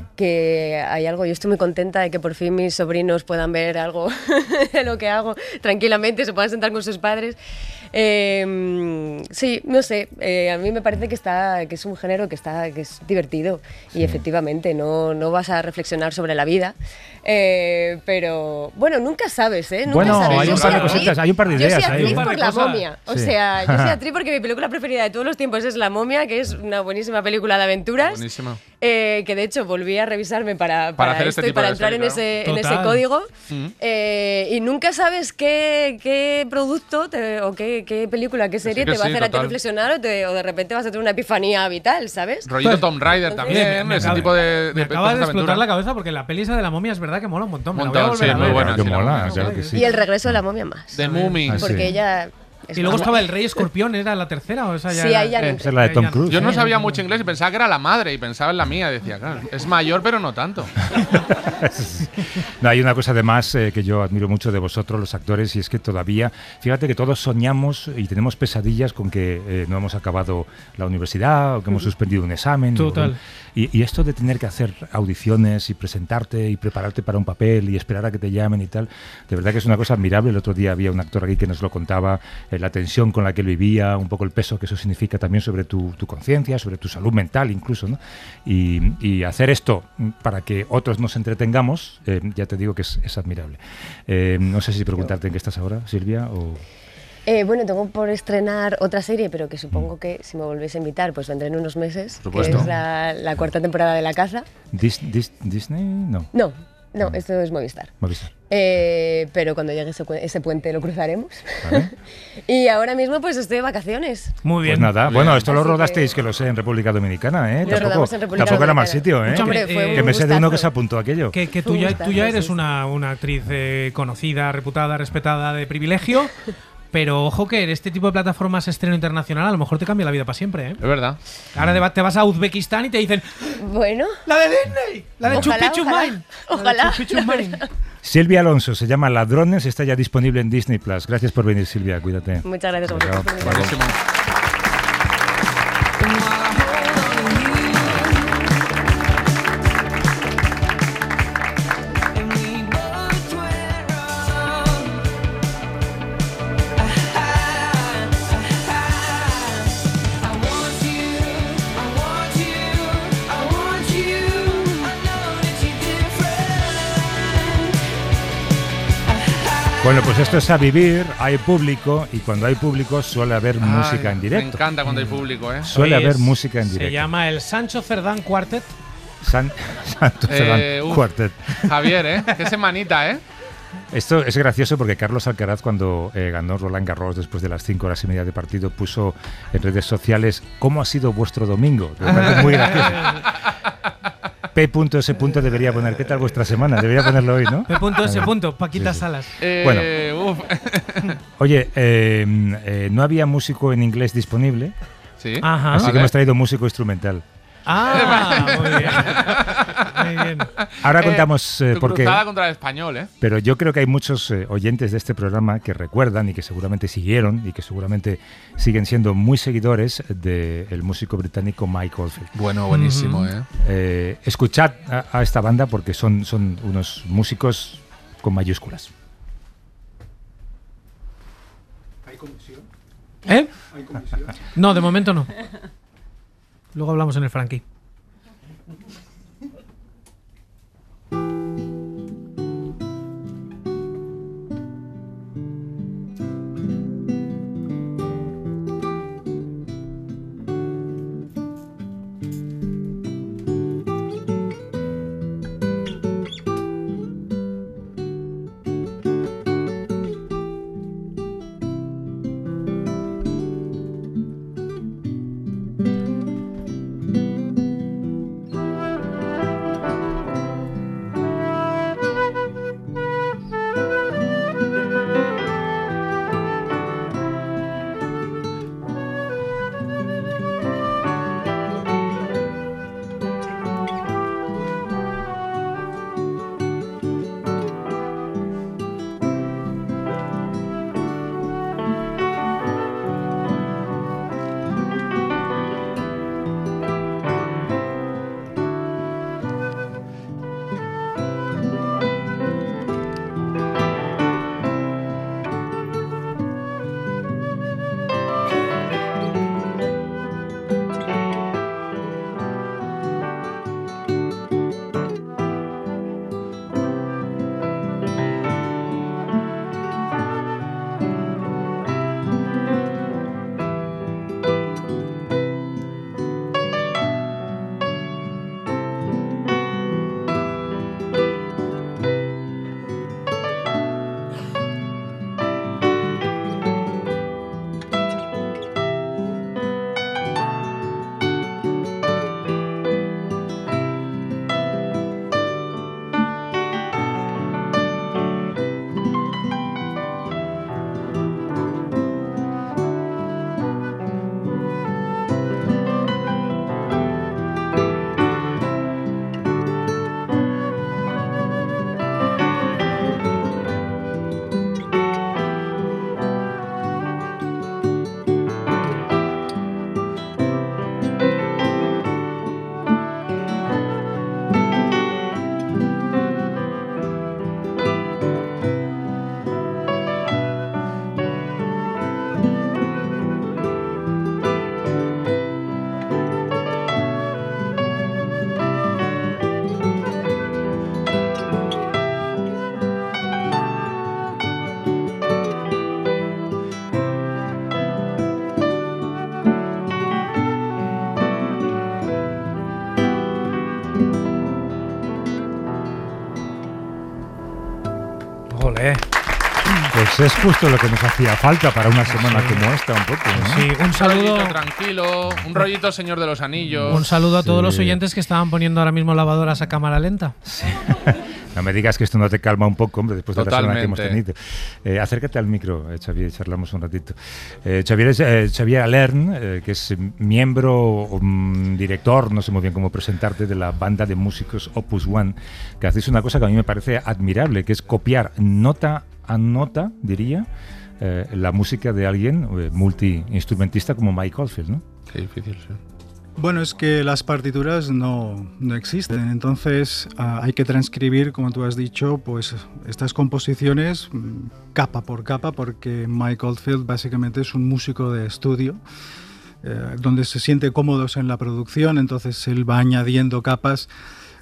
Que hay algo, yo estoy muy contenta de que por fin mis sobrinos puedan ver algo de lo que hago tranquilamente, se puedan sentar con sus padres. Sí, no sé, a mí me parece que es un género que es divertido y efectivamente no vas a reflexionar sobre la vida, pero bueno, nunca sabes, ¿eh? Nunca sabes. Hay un par de cositas, hay un par de ideas. Yo soy actriz por La Momia, o sea, yo soy actriz porque mi película preferida de todos los tiempos es La Momia, que es una buenísima película de aventuras. Buenísima. Que de hecho volví a revisarme para hacer esto este y para de entrar serie, en ese código. Y nunca sabes qué producto o qué película, qué serie te va a hacer a ti reflexionar o de repente vas a tener una epifanía vital, ¿sabes? Rollito Tomb Raider también, ese tipo de me acaba de explotar la cabeza porque la peli esa de La Momia es verdad que mola un montón. Sí, muy buena. Que mola, claro que sí. Y el regreso de La Momia más. The Mummy. Porque ella… Y luego estaba El Rey Escorpión, ¿era la tercera o esa ya? Sí, ahí ya esa es la de Tom Cruise. Yo no sabía mucho inglés y pensaba que era la madre y pensaba en la mía. Decía, claro, es mayor pero no tanto. No, hay una cosa además que yo admiro mucho de vosotros, los actores, y es que todavía, fíjate que todos soñamos y tenemos pesadillas con que no hemos acabado la universidad o que hemos suspendido un examen. Total. Y esto de tener que hacer audiciones y presentarte y prepararte para un papel y esperar a que te llamen y tal, de verdad que es una cosa admirable. El otro día había un actor aquí que nos lo contaba, la tensión con la que él vivía, un poco el peso que eso significa también sobre tu conciencia, sobre tu salud mental incluso, ¿no? Y hacer esto para que otros nos entretengamos, ya te digo que es admirable. No sé si preguntarte en qué estás ahora, Silvia, o… Bueno, tengo por estrenar otra serie, pero que supongo que si me volvéis a invitar, pues vendré en unos meses. Por supuesto. Que es la cuarta temporada de La Caza. ¿Disney? No. No, esto es Movistar. Pero cuando llegue ese puente lo cruzaremos. ¿Vale? Y ahora mismo pues estoy de vacaciones. Muy bien. Pues nada, bueno, esto lo rodasteis, que lo sé, en República Dominicana, ¿eh? Tampoco era mal sitio, ¿eh? Que me sé de uno que se apuntó a aquello. Que tú ya eres una actriz conocida, reputada, respetada, de privilegio. Pero ojo que en este tipo de plataformas estreno internacional a lo mejor te cambia la vida para siempre, ¿eh? Es verdad. Ahora te vas a Uzbekistán y te dicen… Bueno… ¡La de Disney! ¡La de Chupichumain! Ojalá. Silvia Alonso, se llama Ladrones, está ya disponible en Disney+. Gracias por venir, Silvia, cuídate. Muchas gracias a vosotros. Buenísimo. Bueno, pues esto es A Vivir, hay público y cuando hay público suele haber música en directo. Me encanta cuando hay público, ¿eh? Suele haber música en directo. Se llama el Sancho Cerdán Quartet. Sancho Cerdán Quartet. Javier, ¿eh? Qué semanita, ¿eh? Esto es gracioso porque Carlos Alcaraz, cuando ganó Roland Garros después de las 5 horas y media de partido, puso en redes sociales ¿cómo ha sido vuestro domingo? Me parece muy gracioso. P.S. debería poner ¿qué tal vuestra semana? Debería ponerlo hoy, ¿no? P.S. Paquita Salas. Bueno, oye, no había músico en inglés disponible. Sí. Ajá. Así que hemos traído músico instrumental. Muy bien. Muy bien. Ahora contamos por qué. Cruzada contra el español, ¿eh? Pero yo creo que hay muchos oyentes de este programa que recuerdan y que seguramente siguieron y que seguramente siguen siendo muy seguidores del músico británico Mike Oldfield. Bueno, buenísimo, escuchad a esta banda porque son unos músicos con mayúsculas. ¿Hay comisión? ¿Eh? ¿Hay comisión? No, de momento no. Luego hablamos en el Frankie. Pues es justo lo que nos hacía falta para una semana como esta, un poco, ¿no? Sí, un saludo. Rollito tranquilo, un rollito Señor de los Anillos. Un saludo a todos los oyentes que estaban poniendo ahora mismo lavadoras a cámara lenta. Sí. No me digas que esto no te calma un poco, hombre, después de la semana que hemos tenido. Acércate al micro, Xavier, charlamos un ratito. Xavier es Xavier Alern, que es miembro, director, no sé muy bien cómo presentarte, de la banda de músicos Opus One, que hacéis una cosa que a mí me parece admirable, que es copiar nota a nota, diría, la música de alguien multiinstrumentista como Mike Oldfield, ¿no? Qué difícil, sí. Bueno, es que las partituras no existen, entonces hay que transcribir, como tú has dicho, pues estas composiciones capa por capa, porque Mike Oldfield básicamente es un músico de estudio, donde se siente cómodos en la producción, entonces él va añadiendo capas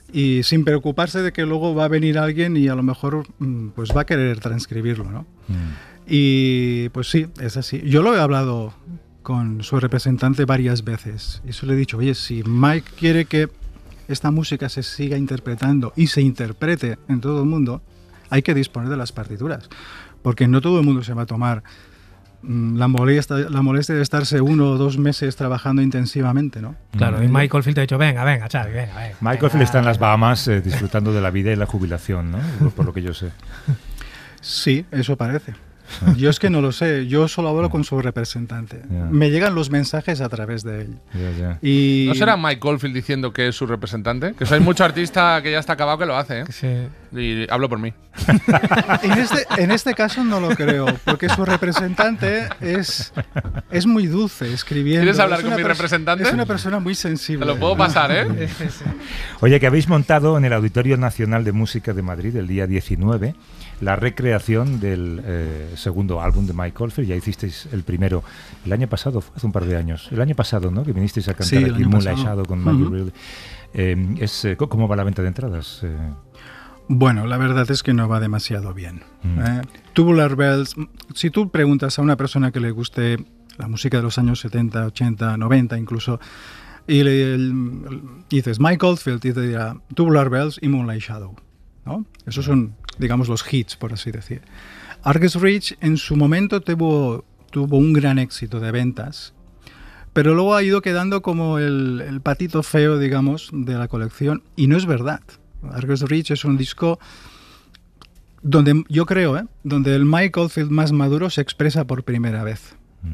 y sin preocuparse de que luego va a venir alguien y a lo mejor pues va a querer transcribirlo, ¿no? Y pues sí, es así. Yo lo he hablado con su representante varias veces y se le he dicho, oye, si Mike quiere que esta música se siga interpretando y se interprete en todo el mundo, hay que disponer de las partituras, porque no todo el mundo se va a tomar la molestia de estarse 1 o 2 meses trabajando intensivamente, ¿no? Claro, y Michael Field te ha dicho, venga, Xavi, venga. Michael Field está en las Bahamas disfrutando de la vida y la jubilación, ¿no? Por lo que yo sé. Sí, eso parece. Yo es que no lo sé, yo solo hablo con su representante. Me llegan los mensajes a través de él. Y ¿no será Mike Oldfield diciendo que es su representante? Que hay mucho artista que ya está acabado que lo hace, ¿eh? Sí. Y hablo por mí. En este caso no lo creo, porque su representante es muy dulce escribiendo. ¿Quieres hablar con mi representante? Es una persona muy sensible. Te lo puedo pasar, ¿eh? Oye, que habéis montado en el Auditorio Nacional de Música de Madrid el día 19 la recreación del segundo álbum de Mike Oldfield. Ya hicisteis el primero el año pasado, hace un par de años. El año pasado, ¿no? Que vinisteis a cantar aquí Moonlight Shadow con Michael Bublé. ¿Cómo va la venta de entradas? Bueno, la verdad es que no va demasiado bien. Tubular Bells, si tú preguntas a una persona que le guste la música de los años 70, 80, 90 incluso, y dices Mike Oldfield, y te dirá Tubular Bells y Moonlight Shadow, ¿no? Esos son, digamos, los hits, por así decir. Argus Ridge en su momento tuvo un gran éxito de ventas, pero luego ha ido quedando como el patito feo, digamos, de la colección, y no es verdad. Argus Ridge es un disco donde yo creo, donde el Mike Oldfield más maduro se expresa por primera vez.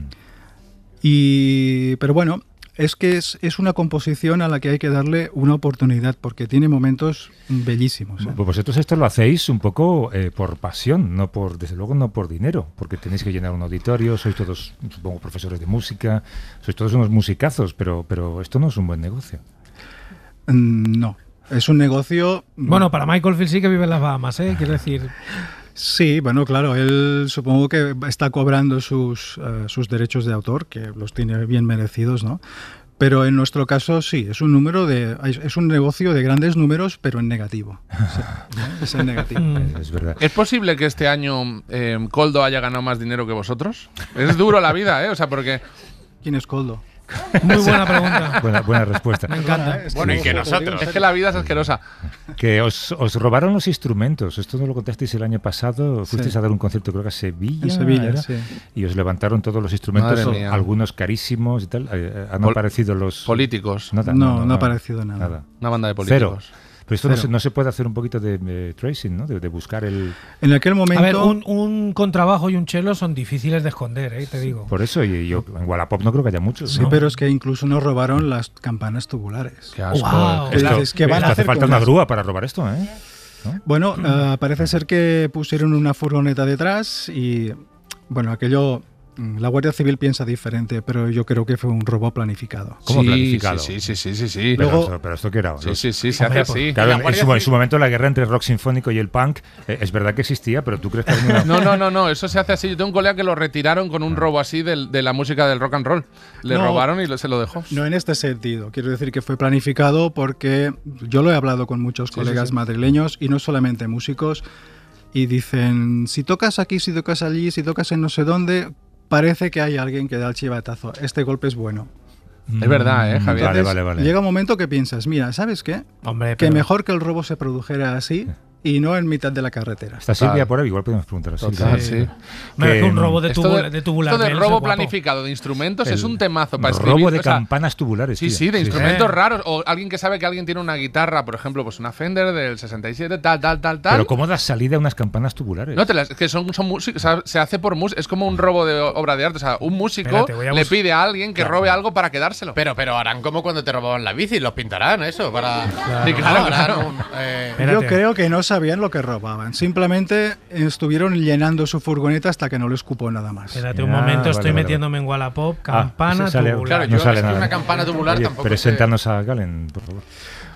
Pero bueno, es que es una composición a la que hay que darle una oportunidad porque tiene momentos bellísimos. Pues vosotros esto lo hacéis un poco por pasión, desde luego no por dinero, porque tenéis que llenar un auditorio, sois todos, supongo, profesores de música, sois todos unos musicazos, pero esto no es un buen negocio. No. Es un negocio... Bueno, para Michael Field sí que vive en las Bahamas, quiero decir... Sí, bueno, claro, él supongo que está cobrando sus derechos de autor, que los tiene bien merecidos, ¿no? Pero en nuestro caso sí, es un negocio de grandes números, pero en negativo. Sí, es en negativo. Es verdad. ¿Es posible que este año Koldo haya ganado más dinero que vosotros? Es duro la vida, O sea, porque... ¿Quién es Koldo? Muy buena pregunta. Buena respuesta. Me encanta. Bueno, y que nosotros. Es que la vida es asquerosa. Que os robaron los instrumentos. Esto no lo contasteis el año pasado. Fuisteis a dar un concierto, creo que a Sevilla. En Sevilla, sí. Y os levantaron todos los instrumentos, algunos carísimos y tal. ¿Han aparecido los políticos? No ha aparecido nada. Una banda de políticos. Cero. Pero esto no se puede hacer un poquito de tracing, ¿no? De buscar el... En aquel momento... A ver, un contrabajo y un cello son difíciles de esconder, te digo. Por eso, y yo en Wallapop no creo que haya muchos. Sí, ¿no? Pero es que incluso nos robaron las campanas tubulares. ¡Qué asco! Wow. Esto hace falta una grúa para robar esto, ¿eh? ¿No? Bueno, parece ser que pusieron una furgoneta detrás y, bueno, aquello... La Guardia Civil piensa diferente, pero yo creo que fue un robo planificado. ¿Cómo planificado? Sí. Pero esto qué era. Sí, se hace así. Claro, en su momento la guerra entre el rock sinfónico y el punk es verdad que existía, pero tú crees que No, eso se hace así. Yo tengo un colega que lo retiraron con un robo así de la música del rock and roll. Le robaron y se lo dejó. No en este sentido. Quiero decir que fue planificado porque yo lo he hablado con muchos colegas madrileños y no solamente músicos y dicen, si tocas aquí, si tocas allí, si tocas en no sé dónde, parece que hay alguien que da el chivatazo. Este golpe es bueno. Es verdad, Javier. Vale. Llega un momento que piensas, mira, ¿sabes qué? Hombre, que mejor que el robo se produjera así y no en mitad de la carretera. Está Silvia por ahí, igual podemos preguntar a Silvia. Sí. Un robo de tubular. Esto de robo planificado de instrumentos es un temazo para escribir. Robo de campanas tubulares. Sí, de instrumentos raros. O alguien que sabe que alguien tiene una guitarra, por ejemplo, pues una Fender del 67, tal. Pero ¿cómo das salida a unas campanas tubulares? No, que son músicos, o sea, se hace por música. Es como un robo de obra de arte. O sea, un músico le pide a alguien que robe algo para quedárselo. Pero harán como cuando te robaban la bici, los pintarán eso para... Claro. Yo creo que no sabían lo que robaban. Simplemente estuvieron llenando su furgoneta hasta que no les cupó nada más. Espérate un momento, estoy metiéndome en Wallapop. Campana tubular. Claro, yo es que una campana tubular tampoco. Preséntanos a Galen, por favor.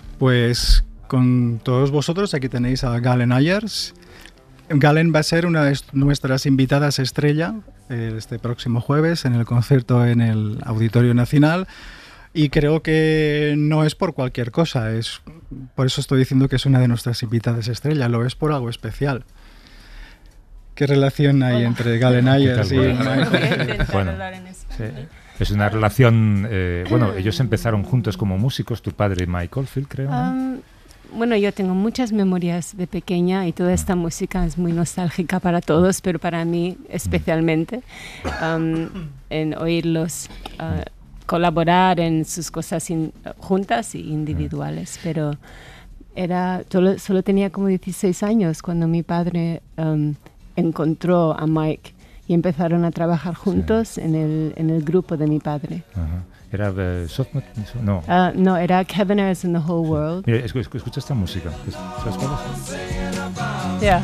Pues con todos vosotros, aquí tenéis a Galen Ayers. Galen va a ser una de nuestras invitadas estrella este próximo jueves en el concierto en el Auditorio Nacional. Y creo que no es por cualquier cosa, por eso estoy diciendo que es una de nuestras invitadas estrella, lo es por algo especial. ¿Qué relación hay entre Galen Ayers y Michael? Bueno, sí. Es una relación, bueno, ellos empezaron juntos como músicos, tu padre y Mike Oldfield, creo, ¿no? Bueno, yo tengo muchas memorias de pequeña y toda esta música es muy nostálgica para todos, pero para mí especialmente, en oírlos colaborar en sus cosas juntas e individuales, pero solo tenía como 16 años cuando mi padre encontró a Mike y empezaron a trabajar juntos en el grupo de mi padre. Ajá. ¿Era Softmat? No. No, era Kevin Ayers and the Whole World. Mira, escucha esta música. ¿Sabes cuál es? Yeah.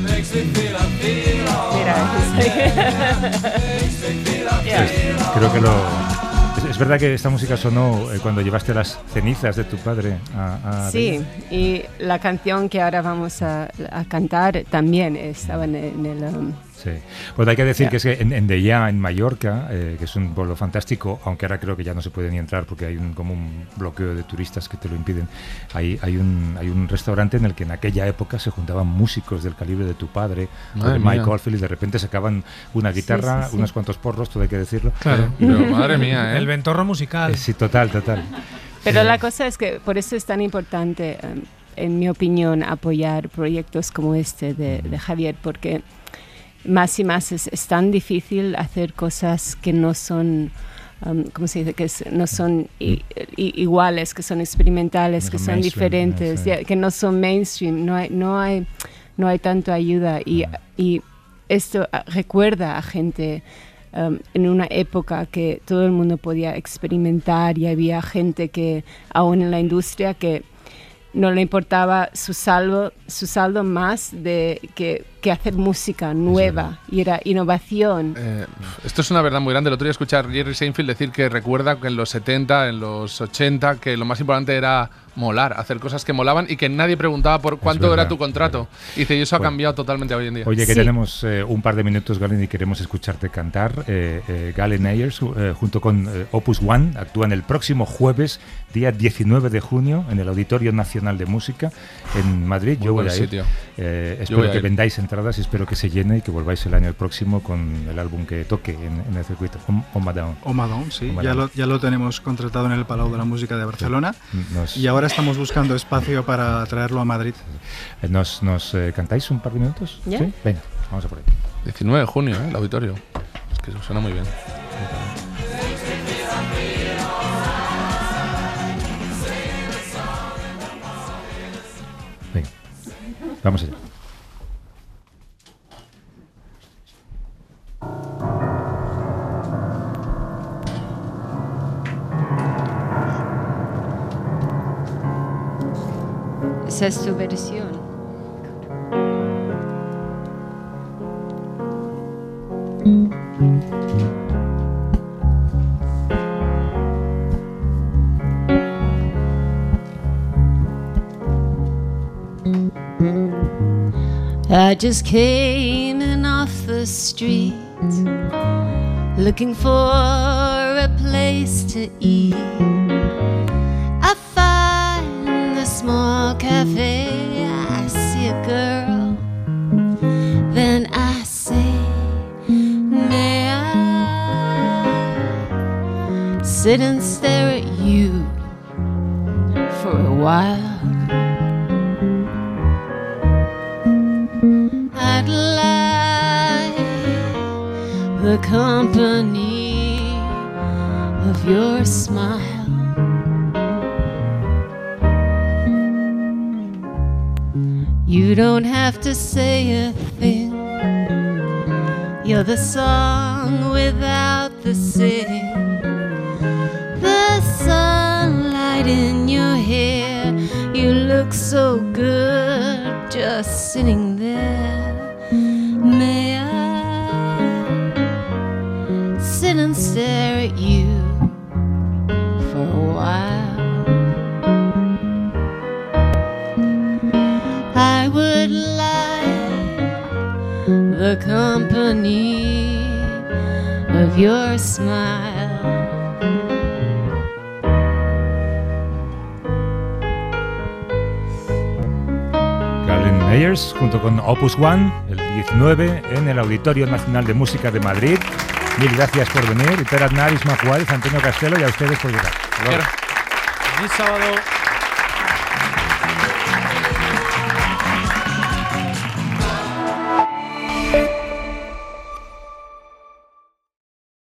Mira, creo que es verdad que esta música sonó cuando llevaste las cenizas de tu padre a sí, y la canción que ahora vamos a cantar también estaba en el... Sí. Pues hay que decir que es que en Deià, en Mallorca, que es un pueblo fantástico, aunque ahora creo que ya no se puede ni entrar porque hay como un bloqueo de turistas que te lo impiden, hay un restaurante en el que en aquella época se juntaban músicos del calibre de tu padre, de Mike Oldfield, y de repente sacaban una guitarra, unos cuantos porros, todo hay que decirlo. Claro. Pero madre mía, el ventorro musical. Sí, total. Pero la cosa es que por eso es tan importante, en mi opinión, apoyar proyectos como este de Javier, porque más y más es tan difícil hacer cosas que no son, ¿cómo se dice? Que no son iguales, que son experimentales, que son diferentes, que no son mainstream, no hay tanto ayuda. Y esto recuerda a gente en una época que todo el mundo podía experimentar y había gente que, aún en la industria, que no le importaba su saldo más de que hacer música nueva, y era innovación. Esto es una verdad muy grande. El otro día escuché a Jerry Seinfeld decir que recuerda que en los 70, en los 80, que lo más importante era molar, hacer cosas que molaban y que nadie preguntaba por cuánto era tu contrato. Y dice, y eso ha cambiado totalmente hoy en día. Oye, que tenemos un par de minutos, Galen, y queremos escucharte cantar. Galen Ayers, junto con Opus One, actúan el próximo jueves, día 19 de junio, en el Auditorio Nacional de Música, en Madrid. Yo voy a ir. Espero que vendáis entradas y espero que se llene y que volváis el próximo con el álbum que toque en el circuito. On Madame, sí. Ya lo tenemos contratado en el Palau de la Música de Barcelona. Y ahora estamos buscando espacio para traerlo a Madrid. ¿Nos cantáis un par de minutos? ¿Ya? ¿Sí? Venga, vamos a por ahí. 19 de junio, el auditorio. Es que suena muy bien. Venga, vamos allá. Esa es tu versión. I just came in off the street, looking for a place to eat. I find a small cafe, I see a girl, then I say, may I sit and stare at you for a while? I'd like the company of your smile. You don't have to say a thing. You're the song without the sing. The sunlight in your hair. You look so good just sitting there. May I sit and stare at you for a while? I would like the company of your smile. Meyers, junto con Opus One, el 19 en el Auditorio Nacional de Música de Madrid. Mil gracias por venir. Pere Aznar, Isma Juárez, Antonio Castelo y a ustedes por llegar. Feliz sábado.